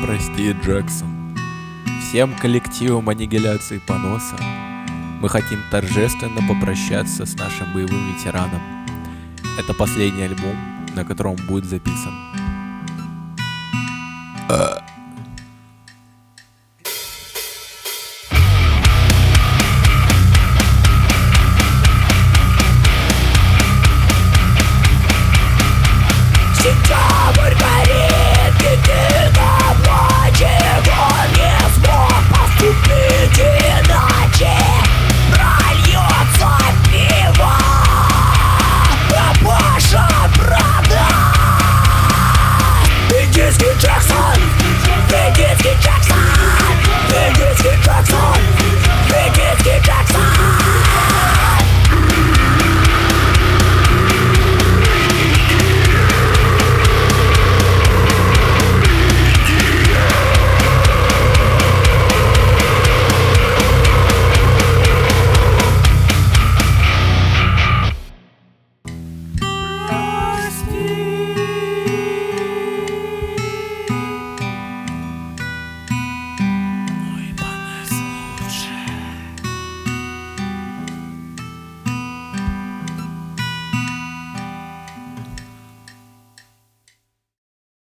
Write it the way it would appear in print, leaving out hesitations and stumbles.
прости, Джексон. Всем коллективам аннигиляции поноса мы хотим торжественно попрощаться с нашим боевым ветераном. Это последний альбом, на котором будет записан